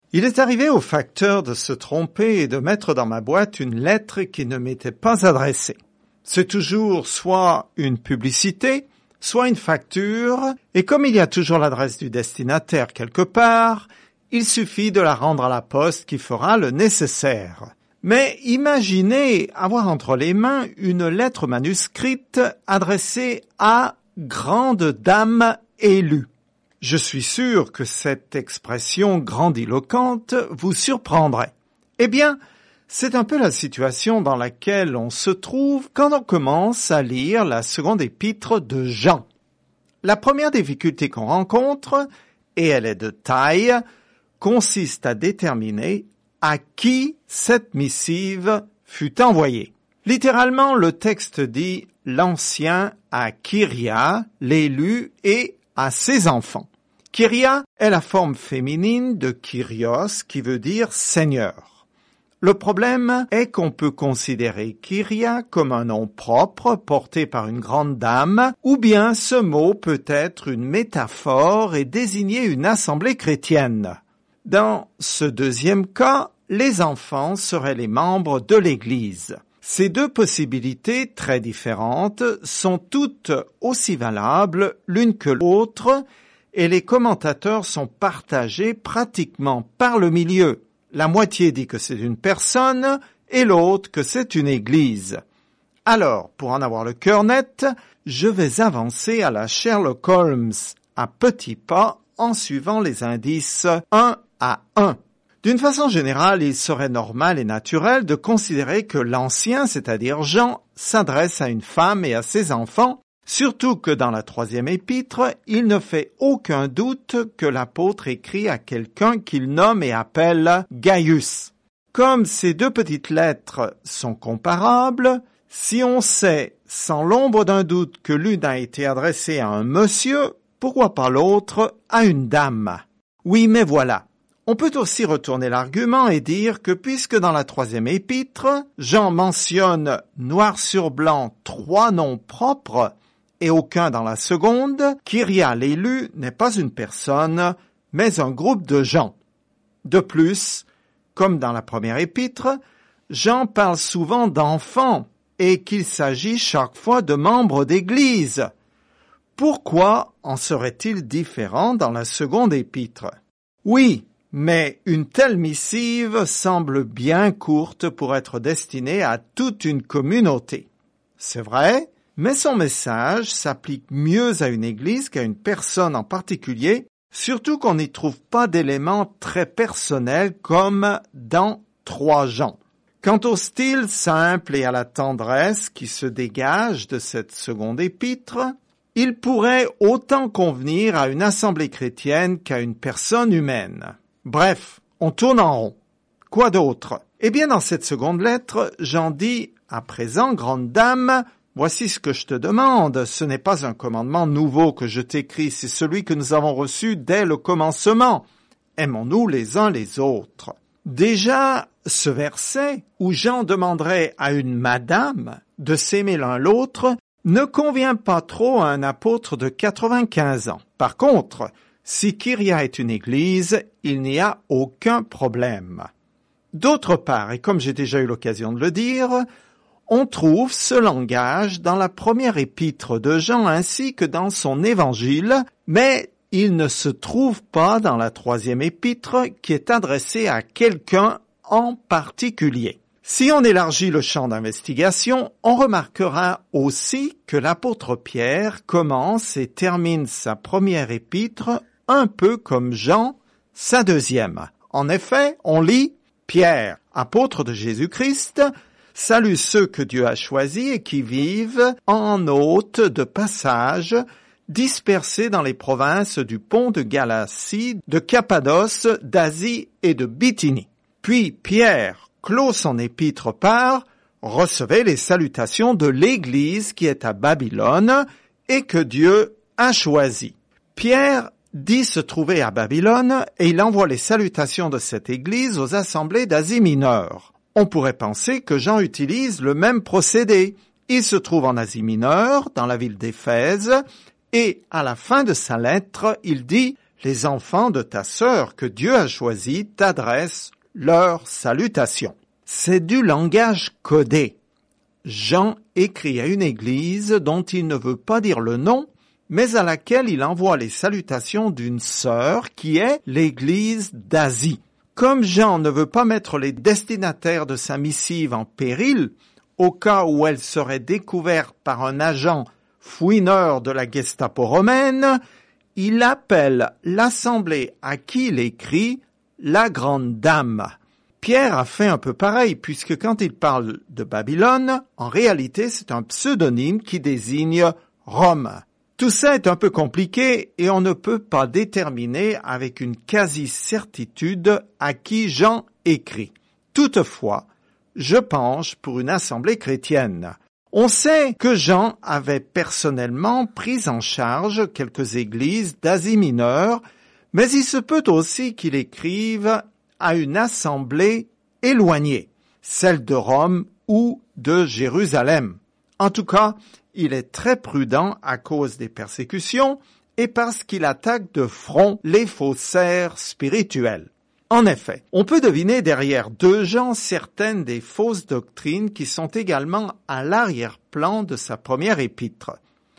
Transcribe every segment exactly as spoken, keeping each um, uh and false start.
Il est arrivé au facteur de se tromper et de mettre dans ma boîte une lettre qui ne m'était pas adressée. C'est toujours soit une publicité, soit une facture, et comme il y a toujours l'adresse du destinataire quelque part, il suffit de la rendre à la poste qui fera le nécessaire. Mais imaginez avoir entre les mains une lettre manuscrite adressée à « grande dame élue ». Je suis sûr que cette expression grandiloquente vous surprendrait. Eh bien, c'est un peu la situation dans laquelle on se trouve quand on commence à lire la seconde épître de Jean. La première difficulté qu'on rencontre, et elle est de taille, consiste à déterminer à qui cette missive fut envoyée. Littéralement, le texte dit « l'ancien à Kyria, l'élu et à ses enfants ». Kyria est la forme féminine de Kyrios qui veut dire « Seigneur ». Le problème est qu'on peut considérer Kyria comme un nom propre porté par une grande dame, ou bien ce mot peut être une métaphore et désigner une assemblée chrétienne. Dans ce deuxième cas, les enfants seraient les membres de l'Église. Ces deux possibilités très différentes sont toutes aussi valables l'une que l'autre et les commentateurs sont partagés pratiquement par le milieu. La moitié dit que c'est une personne et l'autre que c'est une église. Alors, pour en avoir le cœur net, je vais avancer à la Sherlock Holmes à petits pas en suivant les indices un à un. D'une façon générale, il serait normal et naturel de considérer que l'ancien, c'est-à-dire Jean, s'adresse à une femme et à ses enfants, surtout que dans la troisième épître, il ne fait aucun doute que l'apôtre écrit à quelqu'un qu'il nomme et appelle Gaius. Comme ces deux petites lettres sont comparables, si on sait sans l'ombre d'un doute que l'une a été adressée à un monsieur, pourquoi pas l'autre à une dame? Oui, mais voilà. On peut aussi retourner l'argument et dire que puisque dans la troisième épître, Jean mentionne noir sur blanc trois noms propres et aucun dans la seconde, Kyria l'élu n'est pas une personne, mais un groupe de gens. De plus, comme dans la première épître, Jean parle souvent d'enfants et qu'il s'agit chaque fois de membres d'église. Pourquoi en serait-il différent dans la seconde épître? Oui, mais une telle missive semble bien courte pour être destinée à toute une communauté. C'est vrai, mais son message s'applique mieux à une église qu'à une personne en particulier, surtout qu'on n'y trouve pas d'éléments très personnels comme dans trois Jean. Quant au style simple et à la tendresse qui se dégage de cette seconde épître, il pourrait autant convenir à une assemblée chrétienne qu'à une personne humaine. Bref, on tourne en rond. Quoi d'autre? Eh bien, dans cette seconde lettre, Jean dit « À présent, grande dame, voici ce que je te demande. Ce n'est pas un commandement nouveau que je t'écris, c'est celui que nous avons reçu dès le commencement. Aimons-nous les uns les autres. » Déjà, ce verset où Jean demanderait à une madame de s'aimer l'un l'autre ne convient pas trop à un apôtre de quatre-vingt-quinze ans. Par contre, si Kyria est une église, il n'y a aucun problème. D'autre part, et comme j'ai déjà eu l'occasion de le dire, on trouve ce langage dans la première épître de Jean ainsi que dans son évangile, mais il ne se trouve pas dans la troisième épître qui est adressée à quelqu'un en particulier. Si on élargit le champ d'investigation, on remarquera aussi que l'apôtre Pierre commence et termine sa première épître un peu comme Jean, sa deuxième. En effet, on lit « Pierre, apôtre de Jésus-Christ, salue ceux que Dieu a choisis et qui vivent en hôtes de passage, dispersés dans les provinces du Pont de Galatie, de Cappadoce, d'Asie et de Bithynie. » Puis Pierre clôt son épître par « Recevez les salutations de l'Église qui est à Babylone et que Dieu a choisie. » Pierre dit se trouver à Babylone et il envoie les salutations de cette Église aux assemblées d'Asie mineure. On pourrait penser que Jean utilise le même procédé. Il se trouve en Asie mineure, dans la ville d'Éphèse, et à la fin de sa lettre, il dit « Les enfants de ta sœur que Dieu a choisis t'adressent leurs salutations. C'est du langage codé. Jean écrit à une église dont il ne veut pas dire le nom, mais à laquelle il envoie les salutations d'une sœur qui est l'église d'Asie. Comme Jean ne veut pas mettre les destinataires de sa missive en péril, au cas où elle serait découverte par un agent fouineur de la Gestapo romaine, il appelle l'assemblée à qui il écrit la grande dame. Pierre a fait un peu pareil, puisque quand il parle de Babylone, en réalité c'est un pseudonyme qui désigne Rome. Tout ça est un peu compliqué et on ne peut pas déterminer avec une quasi-certitude à qui Jean écrit. Toutefois, je penche pour une assemblée chrétienne. On sait que Jean avait personnellement pris en charge quelques églises d'Asie mineure, mais il se peut aussi qu'il écrive à une assemblée éloignée, celle de Rome ou de Jérusalem. En tout cas, il est très prudent à cause des persécutions et parce qu'il attaque de front les faussaires spirituels. En effet, on peut deviner derrière deux Jean certaines des fausses doctrines qui sont également à l'arrière-plan de sa première épître.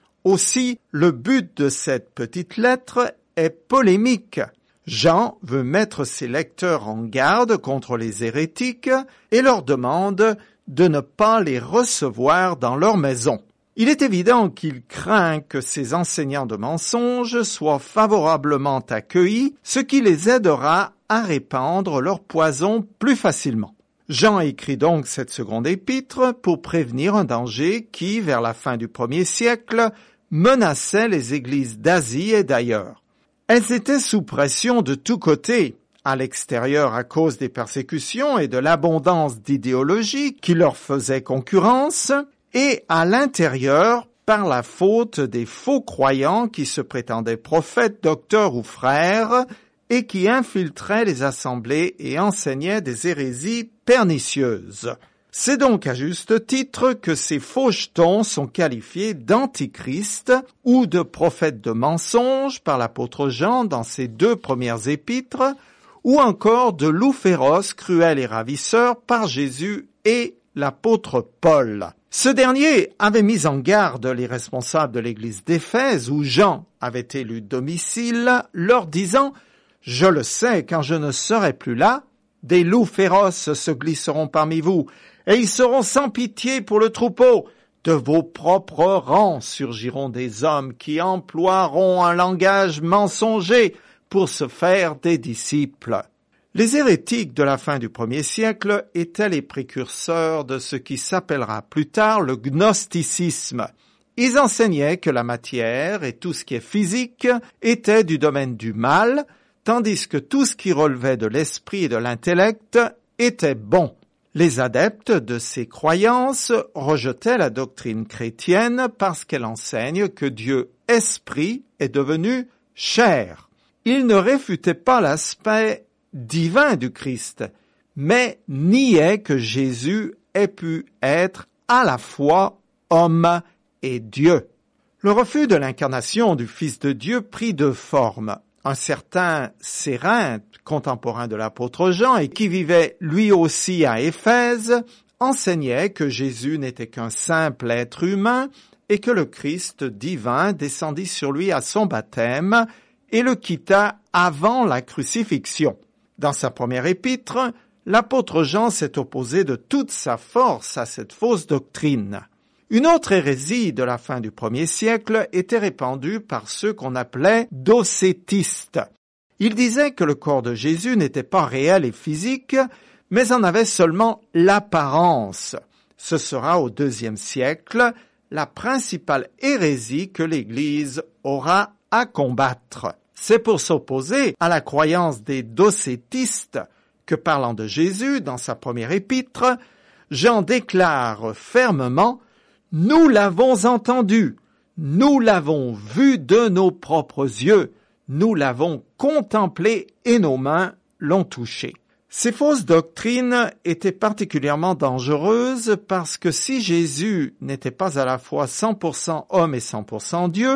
Aussi, le but de cette petite lettre est polémique. Jean veut mettre ses lecteurs en garde contre les hérétiques et leur demande de ne pas les recevoir dans leur maison. Il est évident qu'il craint que ces enseignants de mensonges soient favorablement accueillis, ce qui les aidera à répandre leur poison plus facilement. Jean écrit donc cette seconde épître pour prévenir un danger qui, vers la fin du premier siècle, menaçait les églises d'Asie et d'ailleurs. Elles étaient sous pression de tous côtés, à l'extérieur à cause des persécutions et de l'abondance d'idéologies qui leur faisaient concurrence, et à l'intérieur par la faute des faux croyants qui se prétendaient prophètes, docteurs ou frères et qui infiltraient les assemblées et enseignaient des hérésies pernicieuses. C'est donc à juste titre que ces faux jetons sont qualifiés d'antichrist ou de prophètes de mensonges par l'apôtre Jean dans ses deux premières épîtres, ou encore de loups féroces, cruels et ravisseurs par Jésus et l'apôtre Paul. Ce dernier avait mis en garde les responsables de l'église d'Éphèse où Jean avait élu domicile, leur disant « Je le sais, quand je ne serai plus là, des loups féroces se glisseront parmi vous, et ils seront sans pitié pour le troupeau. De vos propres rangs surgiront des hommes qui emploieront un langage mensonger pour se faire des disciples. » Les hérétiques de la fin du premier siècle étaient les précurseurs de ce qui s'appellera plus tard le gnosticisme. Ils enseignaient que la matière et tout ce qui est physique était du domaine du mal, tandis que tout ce qui relevait de l'esprit et de l'intellect était bon. Les adeptes de ces croyances rejetaient la doctrine chrétienne parce qu'elle enseigne que Dieu esprit est devenu chair. Ils ne réfutaient pas l'aspect divin du Christ, mais niait que Jésus ait pu être à la fois homme et Dieu. Le refus de l'incarnation du Fils de Dieu prit deux formes. Un certain Cérinthe, contemporain de l'apôtre Jean et qui vivait lui aussi à Éphèse, enseignait que Jésus n'était qu'un simple être humain et que le Christ divin descendit sur lui à son baptême et le quitta avant la crucifixion. Dans sa première épître, l'apôtre Jean s'est opposé de toute sa force à cette fausse doctrine. Une autre hérésie de la fin du premier siècle était répandue par ceux qu'on appelait docétistes. Ils disaient que le corps de Jésus n'était pas réel et physique, mais en avait seulement l'apparence. Ce sera au deuxième siècle la principale hérésie que l'Église aura à combattre. C'est pour s'opposer à la croyance des docétistes que, parlant de Jésus dans sa première épître, Jean déclare fermement « Nous l'avons entendu, nous l'avons vu de nos propres yeux, nous l'avons contemplé et nos mains l'ont touché. » Ces fausses doctrines étaient particulièrement dangereuses parce que si Jésus n'était pas à la fois cent pour cent homme et cent pour cent Dieu,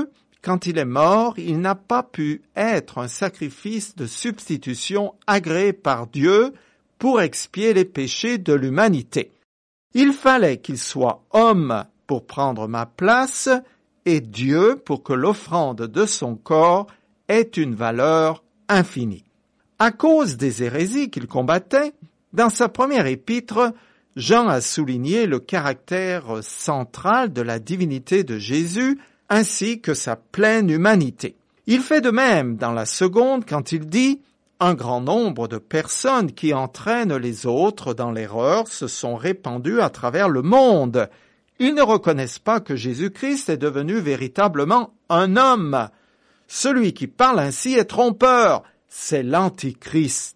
quand il est mort, il n'a pas pu être un sacrifice de substitution agréé par Dieu pour expier les péchés de l'humanité. Il fallait qu'il soit homme pour prendre ma place et Dieu pour que l'offrande de son corps ait une valeur infinie. À cause des hérésies qu'il combattait, dans sa première épître, Jean a souligné le caractère central de la divinité de Jésus ainsi que sa pleine humanité. Il fait de même dans la seconde quand il dit « Un grand nombre de personnes qui entraînent les autres dans l'erreur se sont répandues à travers le monde. Ils ne reconnaissent pas que Jésus-Christ est devenu véritablement un homme. Celui qui parle ainsi est trompeur, c'est l'Antichrist. »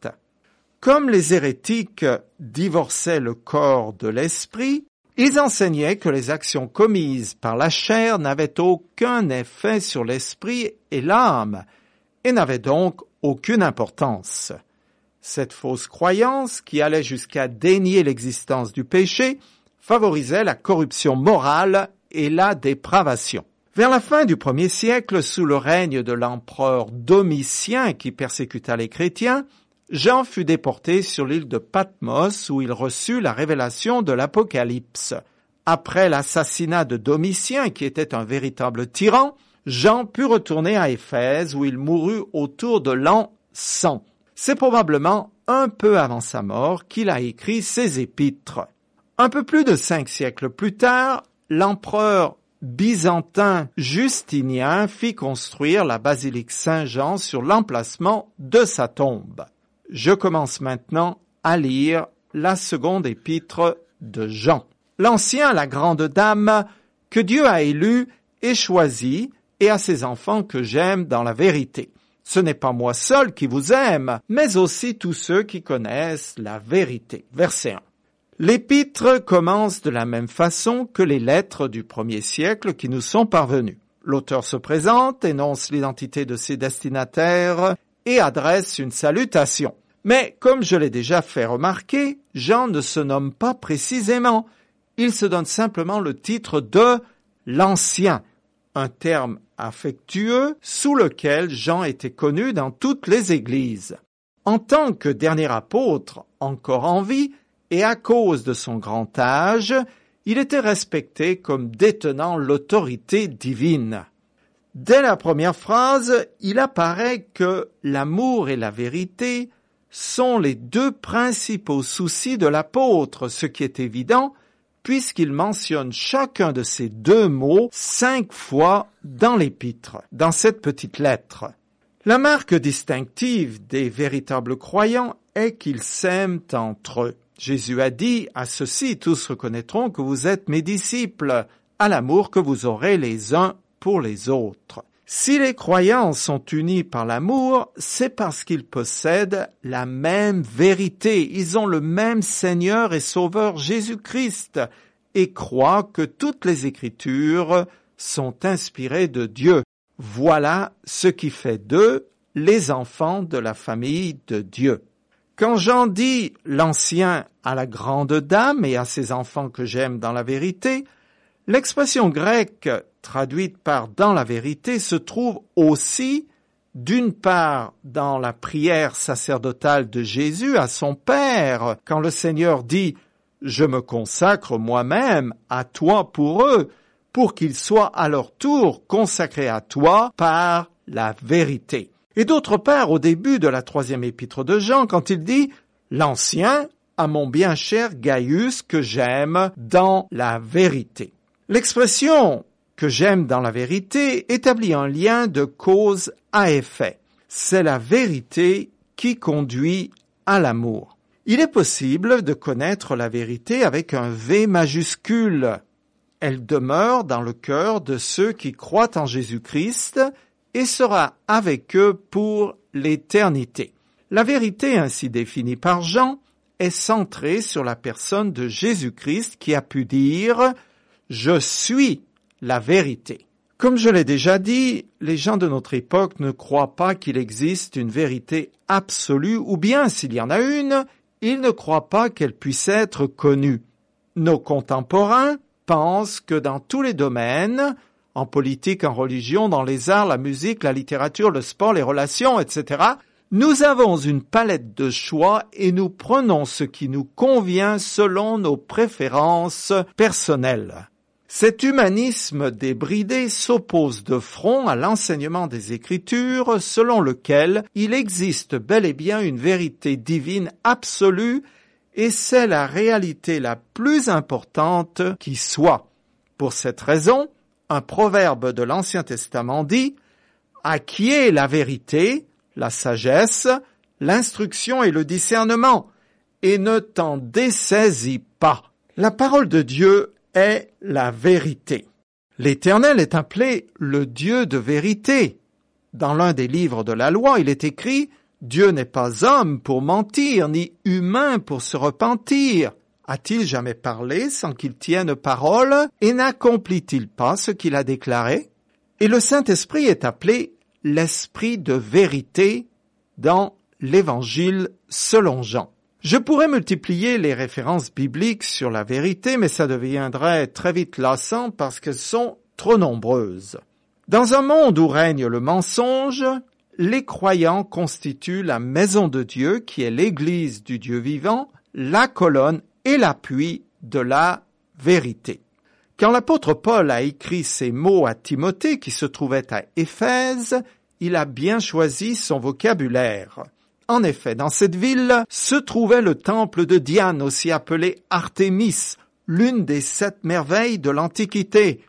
Comme les hérétiques divorçaient le corps de l'esprit, ils enseignaient que les actions commises par la chair n'avaient aucun effet sur l'esprit et l'âme, et n'avaient donc aucune importance. Cette fausse croyance, qui allait jusqu'à dénier l'existence du péché, favorisait la corruption morale et la dépravation. Vers la fin du premier siècle, sous le règne de l'empereur Domitien qui persécuta les chrétiens, Jean fut déporté sur l'île de Patmos où il reçut la révélation de l'Apocalypse. Après l'assassinat de Domitien, qui était un véritable tyran, Jean put retourner à Éphèse où il mourut autour de l'an cent. C'est probablement un peu avant sa mort qu'il a écrit ses épîtres. Un peu plus de cinq siècles plus tard, l'empereur byzantin Justinien fit construire la basilique Saint-Jean sur l'emplacement de sa tombe. Je commence maintenant à lire la seconde épître de Jean. L'Ancien, la grande dame, que Dieu a élue et choisie, et à ses enfants que j'aime dans la vérité. Ce n'est pas moi seul qui vous aime, mais aussi tous ceux qui connaissent la vérité. Verset un. L'épître commence de la même façon que les lettres du premier siècle qui nous sont parvenues. L'auteur se présente, énonce l'identité de ses destinataires et adresse une salutation. Mais, comme je l'ai déjà fait remarquer, Jean ne se nomme pas précisément. Il se donne simplement le titre de l'Ancien, un terme affectueux sous lequel Jean était connu dans toutes les églises. En tant que dernier apôtre, encore en vie, et à cause de son grand âge, il était respecté comme détenant l'autorité divine. Dès la première phrase, il apparaît que l'amour et la vérité sont les deux principaux soucis de l'apôtre, ce qui est évident puisqu'il mentionne chacun de ces deux mots cinq fois dans l'épître, dans cette petite lettre. La marque distinctive des véritables croyants est qu'ils s'aiment entre eux. Jésus a dit, à ceux-ci tous reconnaîtront que vous êtes mes disciples, à l'amour que vous aurez les uns pour les autres. Si les croyants sont unis par l'amour, c'est parce qu'ils possèdent la même vérité. Ils ont le même Seigneur et Sauveur Jésus-Christ et croient que toutes les Écritures sont inspirées de Dieu. Voilà ce qui fait d'eux les enfants de la famille de Dieu. Quand Jean dit « l'Ancien à la grande dame et à ses enfants que j'aime dans la vérité », l'expression grecque traduite par « dans la vérité » se trouve aussi, d'une part, dans la prière sacerdotale de Jésus à son Père, quand le Seigneur dit « Je me consacre moi-même à toi pour eux, pour qu'ils soient à leur tour consacrés à toi par la vérité. » Et d'autre part, au début de la troisième épître de Jean, quand il dit « l'Ancien à mon bien cher Gaius que j'aime dans la vérité ». L'expression « que j'aime dans la vérité » établit un lien de cause à effet. C'est la vérité qui conduit à l'amour. Il est possible de connaître la vérité avec un V majuscule. Elle demeure dans le cœur de ceux qui croient en Jésus-Christ et sera avec eux pour l'éternité. La vérité ainsi définie par Jean est centrée sur la personne de Jésus-Christ qui a pu dire « Je suis la vérité ». Comme je l'ai déjà dit, les gens de notre époque ne croient pas qu'il existe une vérité absolue, ou bien s'il y en a une, ils ne croient pas qu'elle puisse être connue. Nos contemporains pensent que dans tous les domaines, en politique, en religion, dans les arts, la musique, la littérature, le sport, les relations, et cetera. Nous avons une palette de choix et nous prenons ce qui nous convient selon nos préférences personnelles. Cet humanisme débridé s'oppose de front à l'enseignement des Écritures selon lequel il existe bel et bien une vérité divine absolue et c'est la réalité la plus importante qui soit. Pour cette raison, un proverbe de l'Ancien Testament dit « Acquiers la vérité, la sagesse, l'instruction et le discernement, et ne t'en dessaisis pas. » La parole de Dieu est la vérité. L'Éternel est appelé le Dieu de vérité. Dans l'un des livres de la loi, il est écrit « Dieu n'est pas homme pour mentir, ni humain pour se repentir. A-t-il jamais parlé sans qu'il tienne parole, et n'accomplit-il pas ce qu'il a déclaré ?» Et le Saint-Esprit est appelé l'Esprit de vérité dans l'Évangile selon Jean. Je pourrais multiplier les références bibliques sur la vérité, mais ça deviendrait très vite lassant parce qu'elles sont trop nombreuses. Dans un monde où règne le mensonge, les croyants constituent la maison de Dieu qui est l'Église du Dieu vivant, la colonne et l'appui de la vérité. Quand l'apôtre Paul a écrit ces mots à Timothée qui se trouvait à Éphèse, il a bien choisi son vocabulaire. En effet, dans cette ville se trouvait le temple de Diane, aussi appelé Artémis, l'une des sept merveilles de l'Antiquité.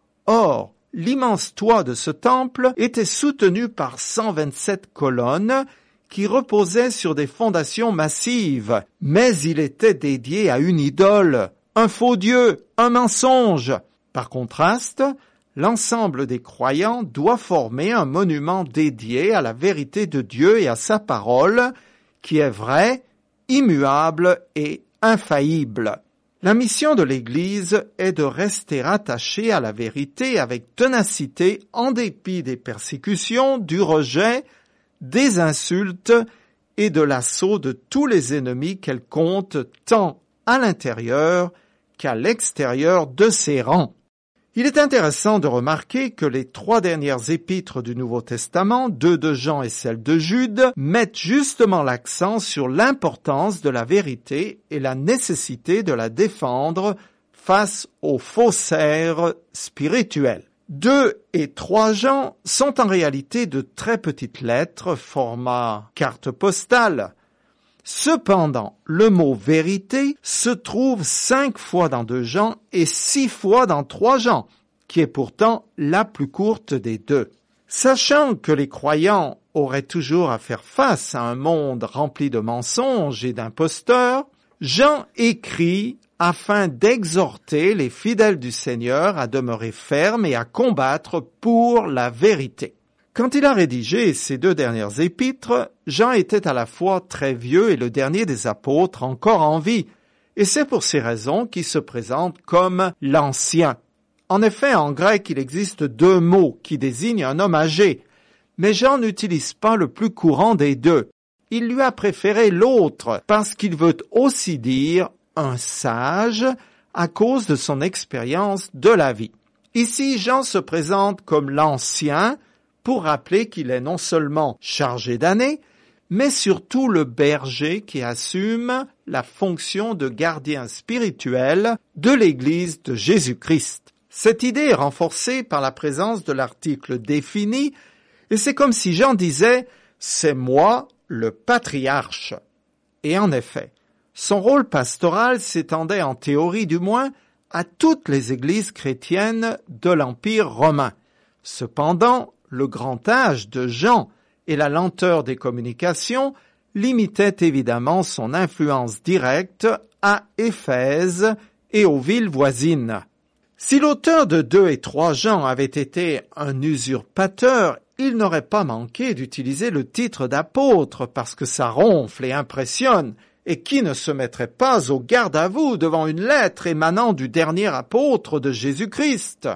Or, l'immense toit de ce temple était soutenu par cent vingt-sept colonnes qui reposaient sur des fondations massives, mais il était dédié à une idole, un faux dieu, un mensonge. Par contraste, l'ensemble des croyants doit former un monument dédié à la vérité de Dieu et à sa parole, qui est vraie, immuable et infaillible. La mission de l'Église est de rester attachée à la vérité avec ténacité en dépit des persécutions, du rejet, des insultes et de l'assaut de tous les ennemis qu'elle compte tant à l'intérieur qu'à l'extérieur de ses rangs. Il est intéressant de remarquer que les trois dernières épîtres du Nouveau Testament, deux de Jean et celle de Jude, mettent justement l'accent sur l'importance de la vérité et la nécessité de la défendre face aux faussaires spirituels. Deux et trois Jean sont en réalité de très petites lettres, format carte postale. Cependant, le mot vérité se trouve cinq fois dans deux Jean et six fois dans trois Jean, qui est pourtant la plus courte des deux. Sachant que les croyants auraient toujours à faire face à un monde rempli de mensonges et d'imposteurs, Jean écrit afin d'exhorter les fidèles du Seigneur à demeurer fermes et à combattre pour la vérité. Quand il a rédigé ces deux dernières épîtres, Jean était à la fois très vieux et le dernier des apôtres encore en vie, et c'est pour ces raisons qu'il se présente comme l'Ancien. En effet, en grec, il existe deux mots qui désignent un homme âgé, mais Jean n'utilise pas le plus courant des deux. Il lui a préféré l'autre parce qu'il veut aussi dire un sage à cause de son expérience de la vie. Ici, Jean se présente comme l'Ancien, pour rappeler qu'il est non seulement chargé d'années, mais surtout le berger qui assume la fonction de gardien spirituel de l'Église de Jésus-Christ. Cette idée est renforcée par la présence de l'article défini, et c'est comme si Jean disait « c'est moi le patriarche ». Et en effet, son rôle pastoral s'étendait en théorie du moins à toutes les églises chrétiennes de l'Empire romain. Cependant, le grand âge de Jean et la lenteur des communications limitaient évidemment son influence directe à Éphèse et aux villes voisines. Si l'auteur de deux et trois Jean avait été un usurpateur, il n'aurait pas manqué d'utiliser le titre d'apôtre parce que ça ronfle et impressionne, et qui ne se mettrait pas au garde à vous devant une lettre émanant du dernier apôtre de Jésus-Christ?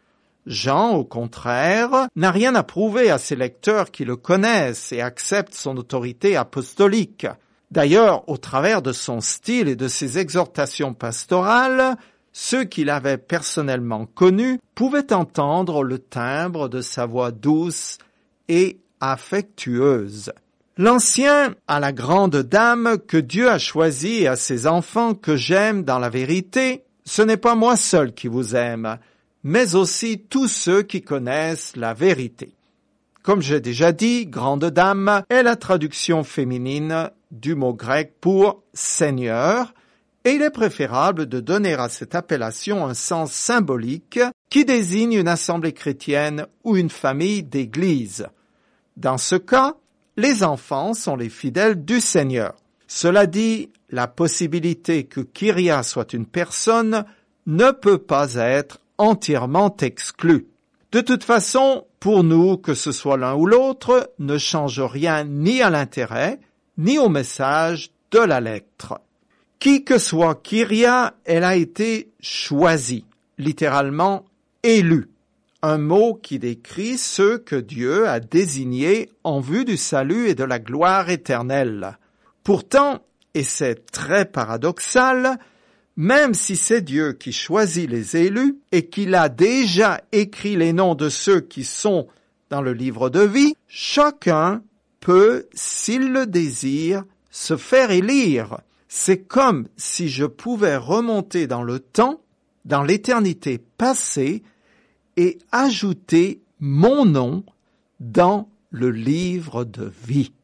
Jean, au contraire, n'a rien à prouver à ses lecteurs qui le connaissent et acceptent son autorité apostolique. D'ailleurs, au travers de son style et de ses exhortations pastorales, Ceux qui l'avaient personnellement connu pouvaient entendre le timbre de sa voix douce et affectueuse. L'ancien a la grande dame que Dieu a choisie et à ses enfants que j'aime dans la vérité. Ce n'est pas moi seul qui vous aime, mais aussi tous ceux qui connaissent la vérité. Comme j'ai déjà dit, grande dame est la traduction féminine du mot grec pour Seigneur, et il est préférable de donner à cette appellation un sens symbolique qui désigne une assemblée chrétienne ou une famille d'église. Dans ce cas, les enfants sont les fidèles du Seigneur. Cela dit, la possibilité que Kyria soit une personne ne peut pas être entièrement exclue. De toute façon, pour nous, que ce soit l'un ou l'autre, ne change rien ni à l'intérêt, ni au message de la lettre. Qui que soit Kyria, elle a été choisie, littéralement élue, un mot qui décrit ceux que Dieu a désignés en vue du salut et de la gloire éternelle. Pourtant, et c'est très paradoxal, même si c'est Dieu qui choisit les élus et qu'il a déjà écrit les noms de ceux qui sont dans le livre de vie, chacun peut, s'il le désire, se faire élire. C'est comme si je pouvais remonter dans le temps, dans l'éternité passée, et ajouter mon nom dans le livre de vie.